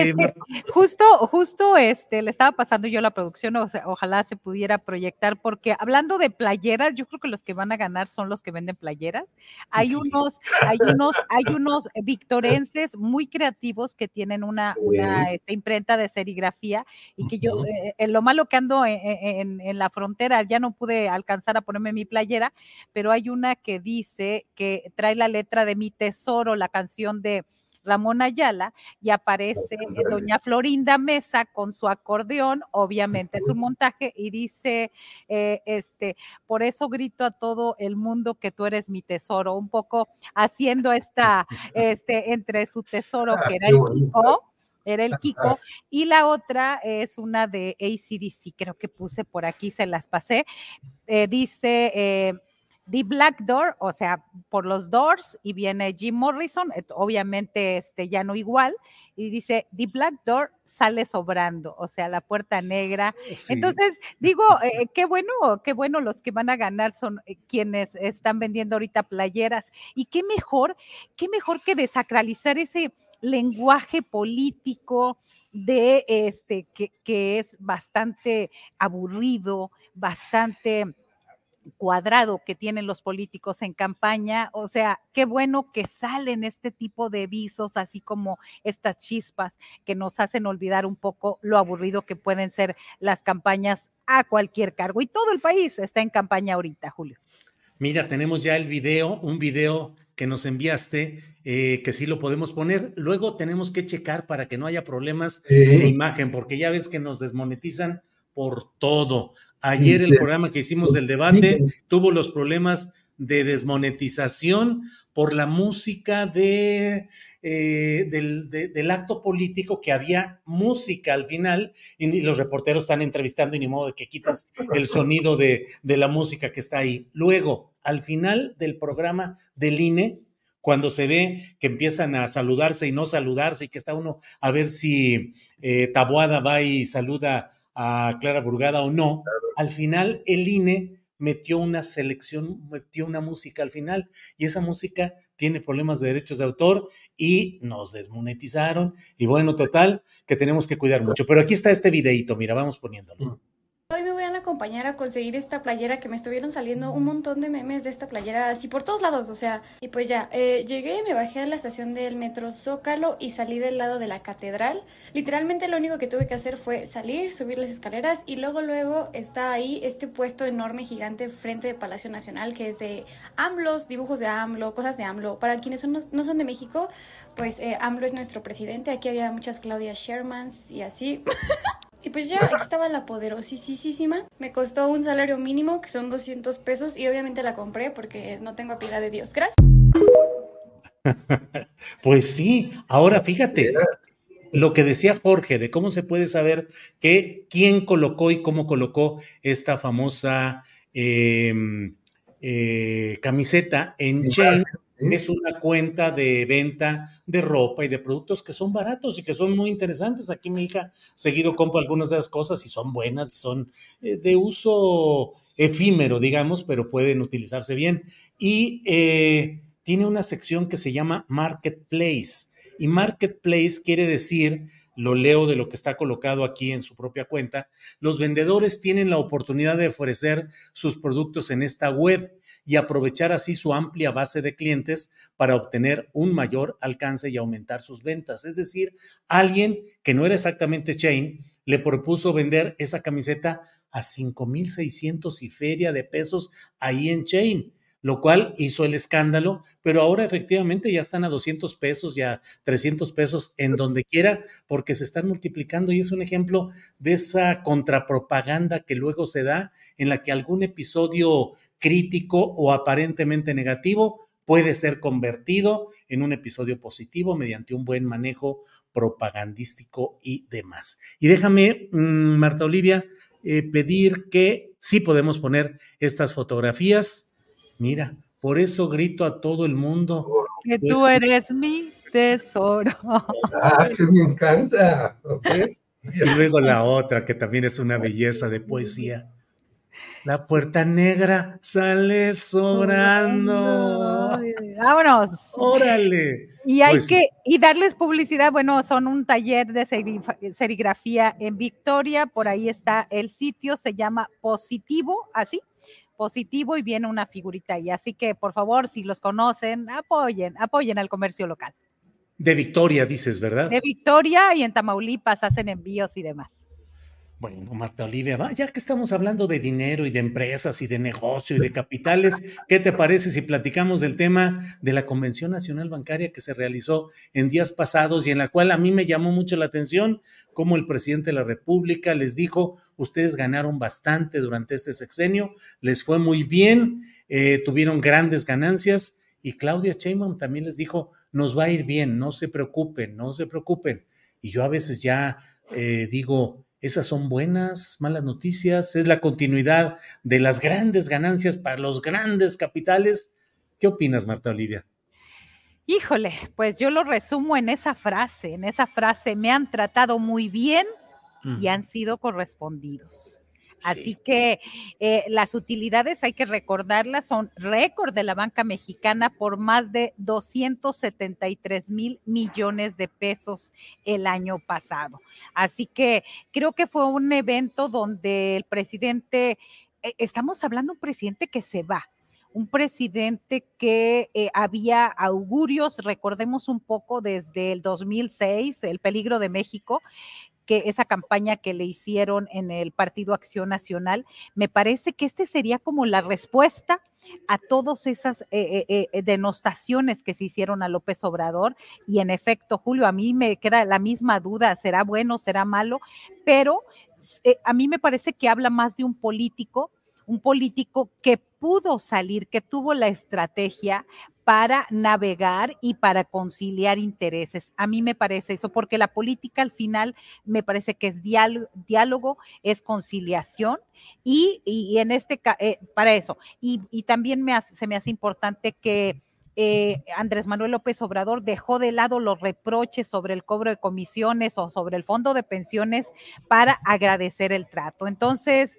Justo le estaba pasando yo la producción, o sea, ojalá se pudiera proyectar, porque hablando de playeras, yo creo que los que van a ganar son los que venden playeras. Hay unos victorenses muy creativos que tienen una imprenta de serigrafía y que yo, lo malo que ando en la frontera, ya no pude alcanzar a ponerme mi playera, pero hay una que dice que trae la letra de Mi Tesoro, la canción de Ramón Ayala, y aparece doña Florinda Mesa con su acordeón, obviamente es un montaje, y dice, por eso grito a todo el mundo que tú eres mi tesoro, un poco haciendo entre su tesoro, que era el Kiko, y la otra es una de AC/DC, creo que puse por aquí, se las pasé, dice... The Black Door, o sea, por los Doors, y viene Jim Morrison, obviamente ya no igual, y dice, The Black Door sale sobrando, o sea, la puerta negra. Sí. Entonces, digo, qué bueno los que van a ganar son quienes están vendiendo ahorita playeras, y qué mejor que desacralizar ese lenguaje político de que es bastante aburrido, bastante cuadrado que tienen los políticos en campaña. O sea, qué bueno que salen este tipo de visos, así como estas chispas que nos hacen olvidar un poco lo aburrido que pueden ser las campañas a cualquier cargo. Y todo el país está en campaña ahorita, Julio. Mira, tenemos ya el video, un video que nos enviaste, que sí lo podemos poner. Luego tenemos que checar para que no haya problemas de imagen, porque ya ves que nos desmonetizan por todo. Ayer el programa que hicimos del debate tuvo los problemas de desmonetización por la música del acto político, que había música al final y los reporteros están entrevistando y ni modo de que quitas el sonido de la música que está ahí. Luego, al final del programa del INE, cuando se ve que empiezan a saludarse y no saludarse y que está uno a ver si Taboada va y saluda a Clara Burgada o no, al final el INE metió una selección, metió una música al final, y esa música tiene problemas de derechos de autor y nos desmonetizaron, y bueno, total, que tenemos que cuidar mucho. Pero aquí está este videíto, mira, vamos poniéndolo. Hoy me voy a acompañar a conseguir esta playera, que me estuvieron saliendo un montón de memes de esta playera así por todos lados, o sea, y pues ya, llegué, me bajé a la estación del metro Zócalo y salí del lado de la catedral. Literalmente lo único que tuve que hacer fue salir, subir las escaleras, y luego está ahí este puesto enorme, gigante, frente de Palacio Nacional, que es de AMLO, dibujos de AMLO, cosas de AMLO. Para quienes no son de México, pues AMLO es nuestro presidente. Aquí había muchas Claudia Shermans y así. Y pues ya, aquí estaba la poderosísima. Me costó un salario mínimo, que son 200 pesos, y obviamente la compré porque no tengo piedad de Dios. Gracias. Pues sí, ahora fíjate, lo que decía Jorge, de cómo se puede saber quién colocó y cómo colocó esta famosa camiseta en Chain. Es una cuenta de venta de ropa y de productos que son baratos y que son muy interesantes. Aquí mi hija seguido compra algunas de las cosas y son buenas y son de uso efímero, digamos, pero pueden utilizarse bien. Y tiene una sección que se llama Marketplace. Y Marketplace quiere decir, lo leo de lo que está colocado aquí en su propia cuenta, los vendedores tienen la oportunidad de ofrecer sus productos en esta web y aprovechar así su amplia base de clientes para obtener un mayor alcance y aumentar sus ventas. Es decir, alguien que no era exactamente Chain le propuso vender esa camiseta a 5,600 y feria de pesos ahí en Chain, lo cual hizo el escándalo, pero ahora efectivamente ya están a 200 pesos, ya 300 pesos en donde quiera, porque se están multiplicando, y es un ejemplo de esa contrapropaganda que luego se da, en la que algún episodio crítico o aparentemente negativo puede ser convertido en un episodio positivo mediante un buen manejo propagandístico y demás. Y déjame, Marta Olivia, pedir que sí podemos poner estas fotografías. Mira, por eso grito a todo el mundo que tú eres mi tesoro. Que me encanta. Okay. Y luego la otra, que también es una belleza de poesía. La puerta negra sale sobrando. Vámonos. Órale. Y hay y darles publicidad. Bueno, son un taller de serigrafía en Victoria. Por ahí está el sitio, se llama Positivo, así. Positivo, y viene una figurita ahí. Así que, por favor, si los conocen, apoyen al comercio local. De Victoria, dices, ¿verdad? De Victoria, y en Tamaulipas hacen envíos y demás. Bueno, Marta Olivia, ya que estamos hablando de dinero y de empresas y de negocio y de capitales, ¿qué te parece si platicamos del tema de la Convención Nacional Bancaria que se realizó en días pasados y en la cual a mí me llamó mucho la atención cómo el presidente de la República les dijo: ustedes ganaron bastante durante este sexenio, les fue muy bien, tuvieron grandes ganancias, y Claudia Sheinbaum también les dijo: nos va a ir bien, no se preocupen. Y yo a veces ya digo, ¿Esas son buenas, malas noticias? ¿Es la continuidad de las grandes ganancias para los grandes capitales? ¿Qué opinas, Marta Olivia? Híjole, pues yo lo resumo en esa frase, me han tratado muy bien y han sido correspondidos. Sí. Así que las utilidades hay que recordarlas, son récord de la banca mexicana por más de 273 mil millones de pesos el año pasado. Así que creo que fue un evento donde el presidente, estamos hablando de un presidente que se va, un presidente que había augurios, recordemos un poco desde el 2006, el peligro de México, que esa campaña que le hicieron en el Partido Acción Nacional, me parece que sería como la respuesta a todas esas denostaciones que se hicieron a López Obrador, y en efecto, Julio, a mí me queda la misma duda, ¿será bueno, será malo? Pero a mí me parece que habla más de un político que pudo salir, que tuvo la estrategia para navegar y para conciliar intereses. A mí me parece eso, porque la política al final me parece que es diálogo, es conciliación, y en para eso. Y también se me hace importante que Andrés Manuel López Obrador dejó de lado los reproches sobre el cobro de comisiones o sobre el fondo de pensiones para agradecer el trato. Entonces,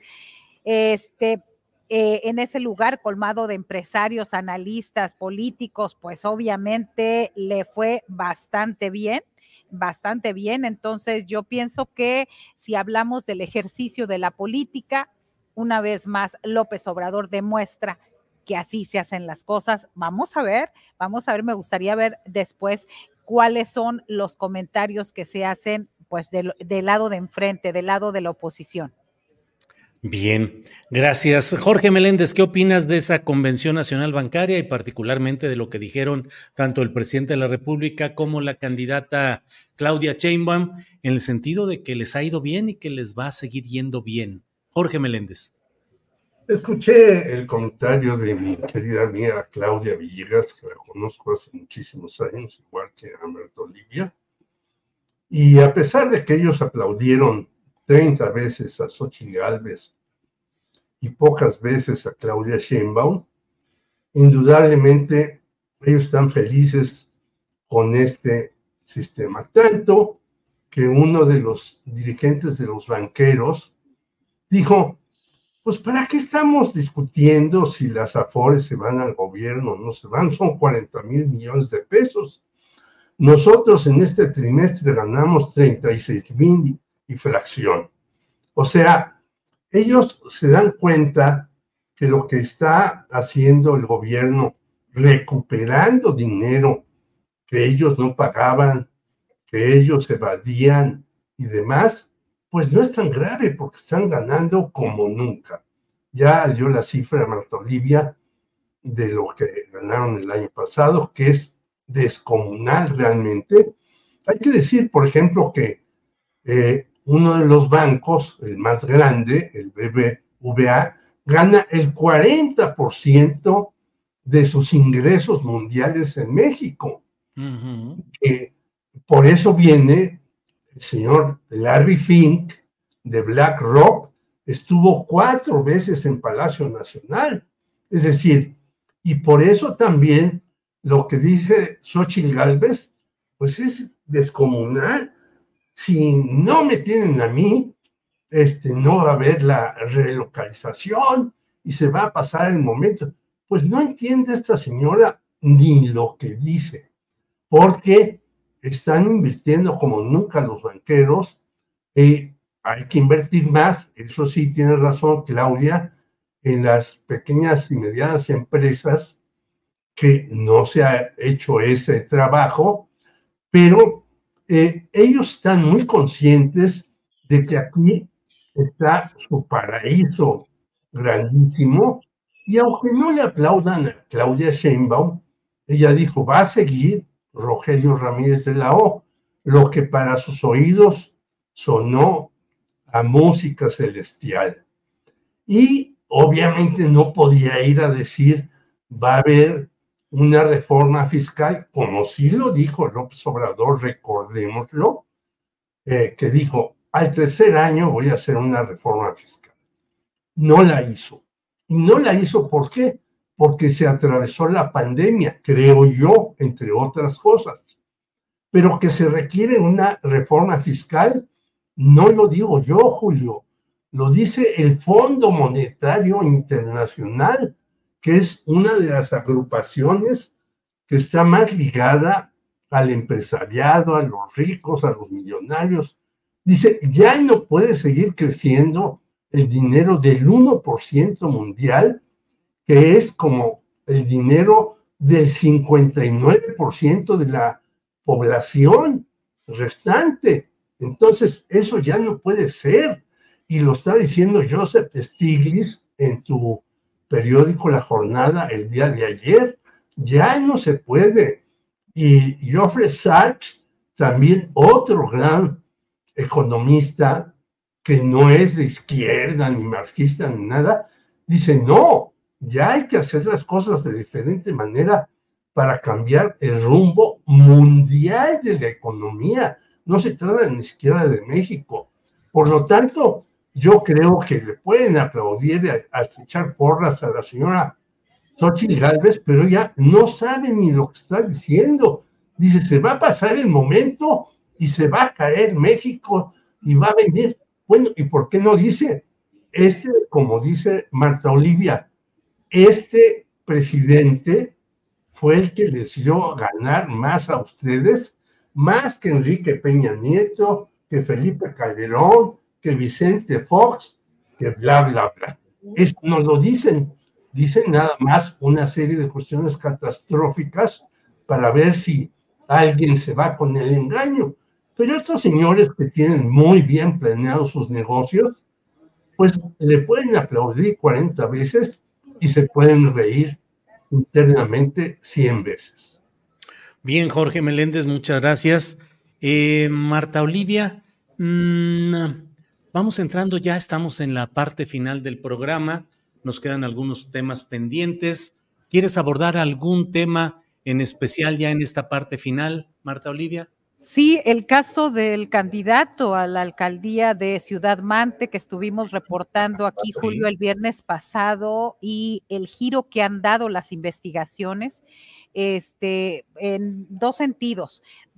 en ese lugar colmado de empresarios, analistas, políticos, pues obviamente le fue bastante bien. Entonces yo pienso que si hablamos del ejercicio de la política, una vez más López Obrador demuestra que así se hacen las cosas. Vamos a ver, me gustaría ver después cuáles son los comentarios que se hacen pues del lado de enfrente, del lado de la oposición. Bien, gracias. Jorge Meléndez, ¿qué opinas de esa Convención Nacional Bancaria y particularmente de lo que dijeron tanto el presidente de la República como la candidata Claudia Sheinbaum, en el sentido de que les ha ido bien y que les va a seguir yendo bien? Jorge Meléndez. Escuché el comentario de mi querida amiga Claudia Villegas, que la conozco hace muchísimos años, igual que a Marta Olivia, y a pesar de que ellos aplaudieron 30 veces a Xóchitl Gálvez y pocas veces a Claudia Sheinbaum, indudablemente ellos están felices con este sistema. Tanto que uno de los dirigentes de los banqueros dijo, pues ¿para qué estamos discutiendo si las Afores se van al gobierno o no se van? Son 40 mil millones de pesos. Nosotros en este trimestre ganamos 36 mil y fracción. O sea, ellos se dan cuenta que lo que está haciendo el gobierno, recuperando dinero que ellos no pagaban, que ellos evadían y demás, pues no es tan grave porque están ganando como nunca. Ya dio la cifra Marta Olivia de lo que ganaron el año pasado, que es descomunal realmente. Hay que decir, por ejemplo, que uno de los bancos, el más grande, el BBVA, gana el 40% de sus ingresos mundiales en México. Uh-huh. Por eso viene el señor Larry Fink de BlackRock, estuvo 4 veces en Palacio Nacional. Es decir, y por eso también lo que dice Xóchitl Gálvez, pues es descomunal. Si no me tienen a mí, no va a haber la relocalización y se va a pasar el momento. Pues no entiende esta señora ni lo que dice, porque están invirtiendo como nunca los banqueros. Hay que invertir más, eso sí tiene razón Claudia, en las pequeñas y medianas empresas que no se ha hecho ese trabajo, pero ellos están muy conscientes de que aquí está su paraíso grandísimo, y aunque no le aplaudan a Claudia Sheinbaum, ella dijo, va a seguir Rogelio Ramírez de la O, lo que para sus oídos sonó a música celestial. Y obviamente no podía ir a decir, va a haber una reforma fiscal, como sí lo dijo López Obrador, recordémoslo, que dijo, al tercer año voy a hacer una reforma fiscal. No la hizo. Y no la hizo, ¿por qué? Porque se atravesó la pandemia, creo yo, entre otras cosas. Pero que se requiere una reforma fiscal, no lo digo yo, Julio, lo dice el Fondo Monetario Internacional, que es una de las agrupaciones que está más ligada al empresariado, a los ricos, a los millonarios. Dice, ya no puede seguir creciendo el dinero del 1% mundial, que es como el dinero del 59% de la población restante. Entonces, eso ya no puede ser. Y lo está diciendo Joseph Stiglitz en tu periódico La Jornada el día de ayer. Ya no se puede. Y Jeffrey Sachs, también otro gran economista que no es de izquierda, ni marxista, ni nada, dice, no, ya hay que hacer las cosas de diferente manera para cambiar el rumbo mundial de la economía. No se trata ni siquiera de México. Por lo tanto, yo creo que le pueden aplaudir, a echar porras a la señora Xochitl Gálvez, pero ella no sabe ni lo que está diciendo. Dice, se va a pasar el momento y se va a caer México y va a venir. Bueno, ¿y por qué no dice? Como dice Marta Olivia, este presidente fue el que les dio a ganar más a ustedes, más que Enrique Peña Nieto, que Felipe Calderón, que Vicente Fox, que bla, bla, bla. Eso no lo dicen. Dicen nada más una serie de cuestiones catastróficas para ver si alguien se va con el engaño. Pero estos señores que tienen muy bien planeados sus negocios, pues le pueden aplaudir 40 veces y se pueden reír internamente 100 veces. Bien, Jorge Meléndez, muchas gracias. Marta Olivia, vamos entrando, ya estamos en la parte final del programa, nos quedan algunos temas pendientes. ¿Quieres abordar algún tema en especial ya en esta parte final, Marta Olivia? Sí, el caso del candidato a la alcaldía de Ciudad Mante que estuvimos reportando aquí, Julio, el viernes pasado, y el giro que han dado las investigaciones, en dos sentidos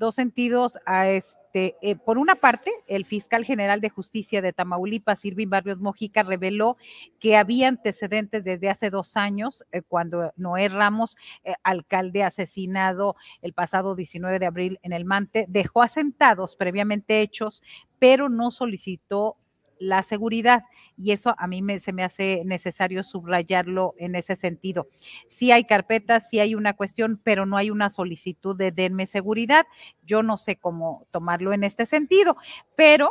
por una parte, el fiscal general de justicia de Tamaulipas, Irving Barrios Mojica, reveló que había antecedentes desde hace 2 años, cuando Noé Ramos, alcalde asesinado el pasado 19 de abril en el Mante, dejó asentados previamente hechos, pero no solicitó la seguridad, y eso a mí se me hace necesario subrayarlo en ese sentido. Sí hay carpetas, sí hay una cuestión, pero no hay una solicitud de denme seguridad. Yo no sé cómo tomarlo en este sentido, pero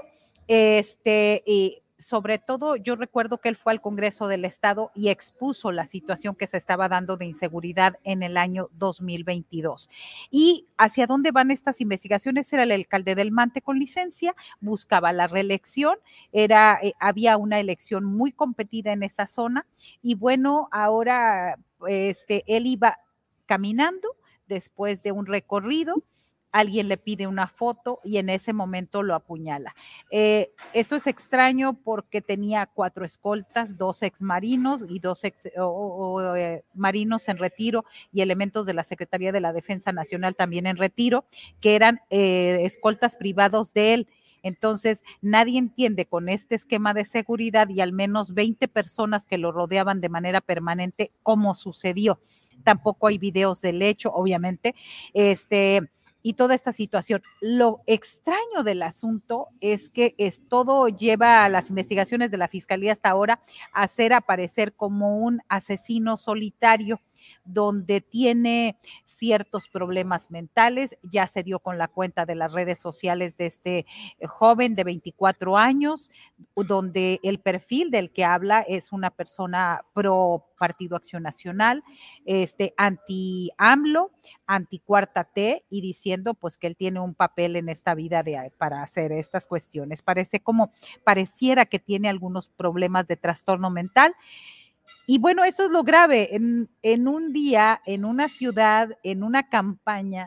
sobre todo yo recuerdo que él fue al Congreso del Estado y expuso la situación que se estaba dando de inseguridad en el año 2022. ¿Y hacia dónde van estas investigaciones? Era el alcalde del Mante con licencia, buscaba la reelección, había una elección muy competida en esa zona y bueno, ahora él iba caminando después de un recorrido, alguien le pide una foto y en ese momento lo apuñala. Esto es extraño porque tenía 4 escoltas, 2 exmarinos y 2 marinos en retiro y elementos de la Secretaría de la Defensa Nacional también en retiro, que eran escoltas privados de él. Entonces, nadie entiende con este esquema de seguridad y al menos 20 personas que lo rodeaban de manera permanente cómo sucedió. Tampoco hay videos del hecho, obviamente. Y toda esta situación. Lo extraño del asunto es que todo lleva a las investigaciones de la Fiscalía hasta ahora a hacer aparecer como un asesino solitario, donde tiene ciertos problemas mentales. Ya se dio con la cuenta de las redes sociales de este joven de 24 años, donde el perfil del que habla es una persona pro Partido Acción Nacional, anti-AMLO, anti-Cuarta T, y diciendo pues que él tiene un papel en esta vida para hacer estas cuestiones. Pareciera que tiene algunos problemas de trastorno mental. Y bueno, eso es lo grave, en un día, en una ciudad, en una campaña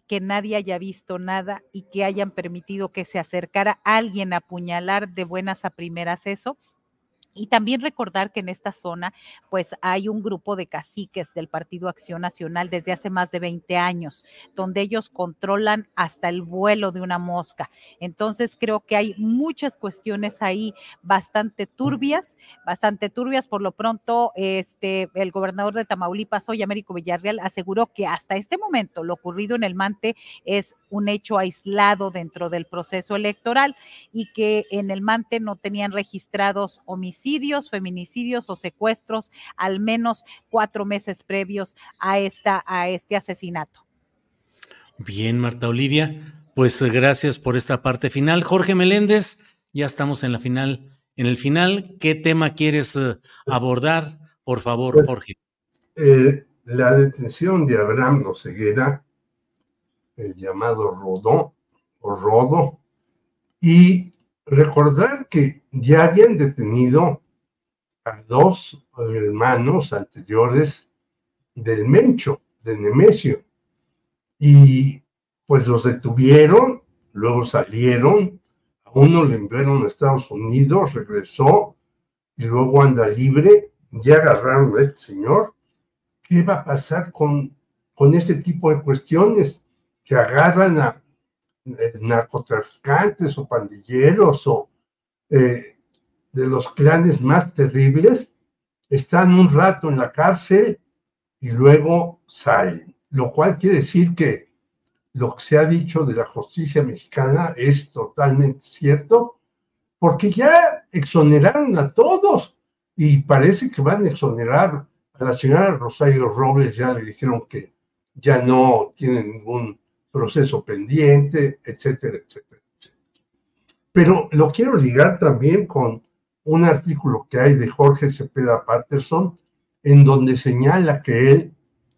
que nadie haya visto nada y que hayan permitido que se acercara alguien a apuñalar de buenas a primeras eso. Y también recordar que en esta zona pues hay un grupo de caciques del Partido Acción Nacional desde hace más de 20 años, donde ellos controlan hasta el vuelo de una mosca. Entonces creo que hay muchas cuestiones ahí bastante turbias. Por lo pronto, el gobernador de Tamaulipas, hoy Américo Villarreal, aseguró que hasta este momento lo ocurrido en el Mante es un hecho aislado dentro del proceso electoral y que en el Mante no tenían registrados homicidios, feminicidios o secuestros al menos 4 meses previos a este asesinato. Bien, Marta Olivia, pues gracias por esta parte final. Jorge Meléndez, ya estamos en la final, en el final. ¿Qué tema quieres abordar? Por favor, pues, Jorge. La detención de Abraham Oseguera, el llamado Rodo, y recordar que ya habían detenido a 2 hermanos anteriores del Mencho, de Nemesio, y pues los detuvieron, luego salieron, a uno lo enviaron a Estados Unidos, regresó, y luego anda libre. Ya agarraron a este señor. ¿Qué va a pasar con este tipo de cuestiones? Que agarran a narcotraficantes o pandilleros o de los clanes más terribles, están un rato en la cárcel y luego salen, lo cual quiere decir que lo que se ha dicho de la justicia mexicana es totalmente cierto, porque ya exoneraron a todos y parece que van a exonerar a la señora Rosario Robles. Ya le dijeron que ya no tiene ningún proceso pendiente, etcétera, etcétera, etcétera. Pero lo quiero ligar también con un artículo que hay de Jorge Cepeda Patterson, en donde señala que él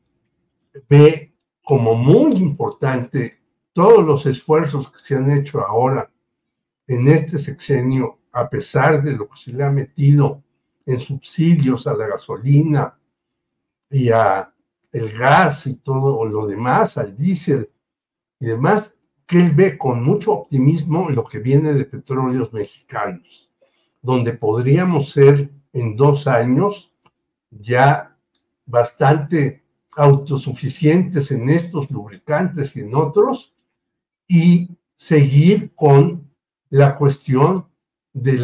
ve como muy importante todos los esfuerzos que se han hecho ahora en este sexenio, a pesar de lo que se le ha metido en subsidios a la gasolina y a el gas y todo lo demás, al diésel y demás, que él ve con mucho optimismo lo que viene de Petróleos Mexicanos, donde podríamos ser en 2 años ya bastante autosuficientes en estos lubricantes y en otros, y seguir con la cuestión de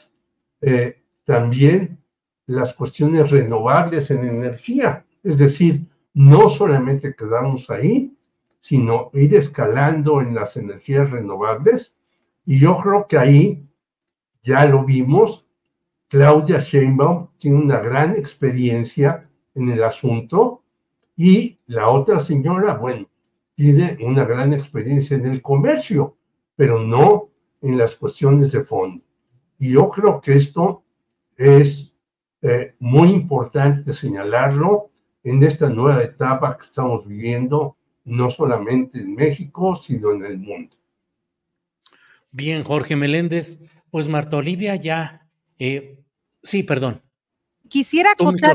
también las cuestiones renovables en energía. Es decir, no solamente quedarnos ahí, sino ir escalando en las energías renovables. Y yo creo que ahí, ya lo vimos, Claudia Sheinbaum tiene una gran experiencia en el asunto, y la otra señora, bueno, tiene una gran experiencia en el comercio, pero no en las cuestiones de fondo. Y yo creo que esto es muy importante señalarlo en esta nueva etapa que estamos viviendo, no solamente en México, sino en el mundo. Bien, Jorge Meléndez, pues Marta Olivia ya... sí, perdón. Quisiera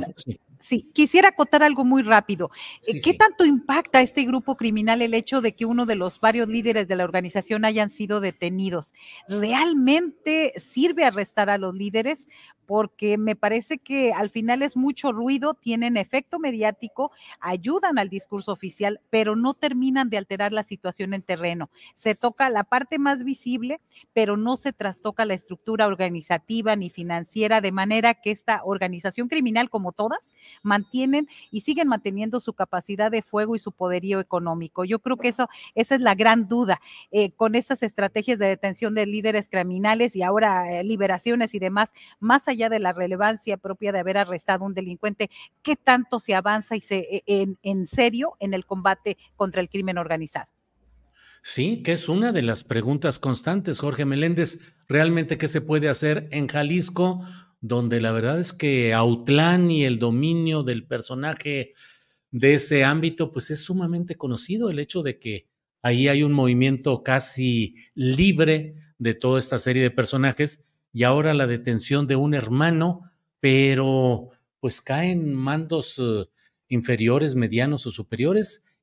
acotar algo muy rápido. ¿Qué tanto impacta a este grupo criminal el hecho de que uno de los varios líderes de la organización hayan sido detenidos? ¿Realmente sirve arrestar a los líderes? Porque me parece que al final es mucho ruido, tienen efecto mediático, ayudan al discurso oficial, pero no terminan de alterar la situación en terreno. Se toca la parte más visible, pero no se trastoca la estructura organizativa ni financiera, de manera que esta organización criminal, como todas, mantienen y siguen manteniendo su capacidad de fuego y su poderío económico. Yo creo que esa es la gran duda, con esas estrategias de detención de líderes criminales y ahora liberaciones y demás, más allá de la relevancia propia de haber arrestado a un delincuente, ¿qué tanto se avanza en serio en el combate contra el crimen organizado? Sí, que es una de las preguntas constantes, Jorge Meléndez. ¿Realmente qué se puede hacer en Jalisco, donde la verdad es que Autlán y el dominio del personaje de ese ámbito pues es sumamente conocido? El hecho de que ahí hay un movimiento casi libre de toda esta serie de personajes, y ahora la detención de un hermano, pero pues caen mandos inferiores, medianos o superiores,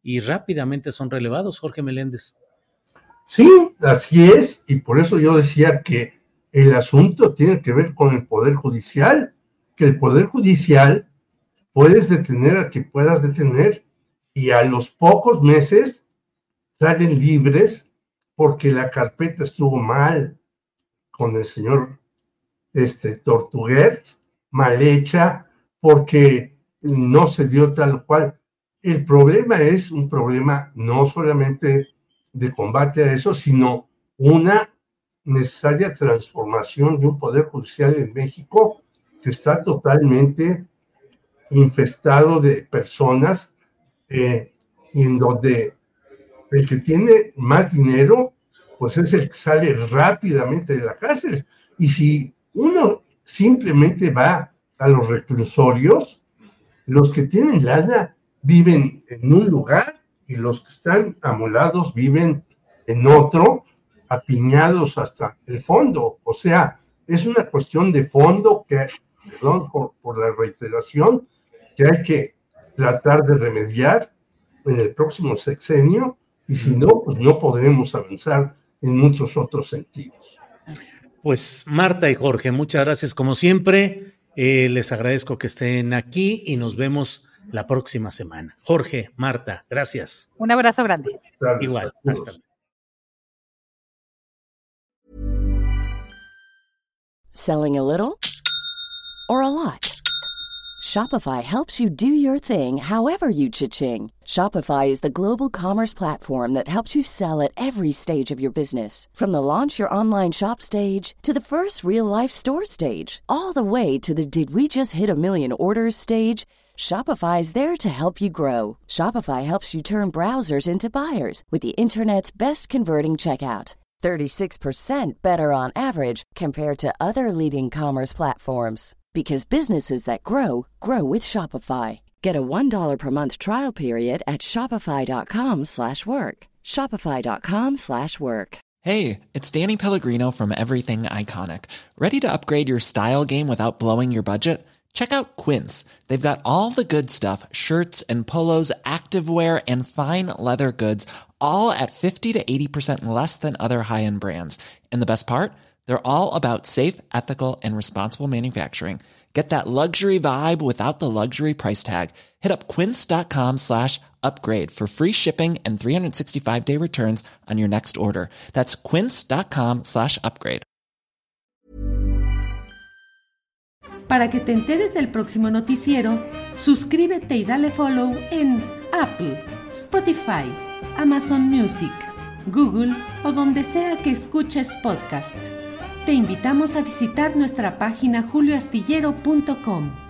y rápidamente son relevados, Jorge Meléndez. Sí, así es, y por eso yo decía que el asunto tiene que ver con el Poder Judicial, que el Poder Judicial puedes detener a que puedas detener y a los pocos meses salen libres porque la carpeta estuvo mal con el señor Tortuguer, mal hecha, porque no se dio tal cual. El problema es un problema no solamente de combate a eso, sino una necesaria transformación de un Poder Judicial en México que está totalmente infestado de personas en donde el que tiene más dinero pues es el que sale rápidamente de la cárcel. Y si uno simplemente va a los reclusorios, los que tienen lana viven en un lugar y los que están amolados viven en otro, apiñados hasta el fondo. O sea, es una cuestión de fondo que, perdón por la reiteración, que hay que tratar de remediar en el próximo sexenio, y si no, pues no podremos avanzar en muchos otros sentidos. Pues Marta y Jorge, muchas gracias como siempre. Les agradezco que estén aquí y nos vemos la próxima semana. Jorge, Marta, gracias. Un abrazo grande. Igual, hasta luego. Selling a little or a lot? Shopify helps you do your thing however you cha-ching. Shopify is the global commerce platform that helps you sell at every stage of your business. From the launch your online shop stage to the first real-life store stage, all the way to the did we just hit a million orders stage. Shopify is there to help you grow. Shopify helps you turn browsers into buyers with the internet's best converting checkout. 36% better on average compared to other leading commerce platforms. Because businesses that grow, grow with Shopify. Get a $1 per month trial period at shopify.com/work. Shopify.com/work. Hey, it's Danny Pellegrino from Everything Iconic. Ready to upgrade your style game without blowing your budget? Check out Quince. They've got all the good stuff, shirts and polos, activewear, and fine leather goods, all at 50 to 80% less than other high-end brands. And the best part? They're all about safe, ethical, and responsible manufacturing. Get that luxury vibe without the luxury price tag. Hit up quince.com/upgrade for free shipping and 365-day returns on your next order. That's quince.com/upgrade. Para que te enteres del próximo noticiero, suscríbete y dale follow en Apple, Spotify, Amazon Music, Google o donde sea que escuches podcast. Te invitamos a visitar nuestra página julioastillero.com.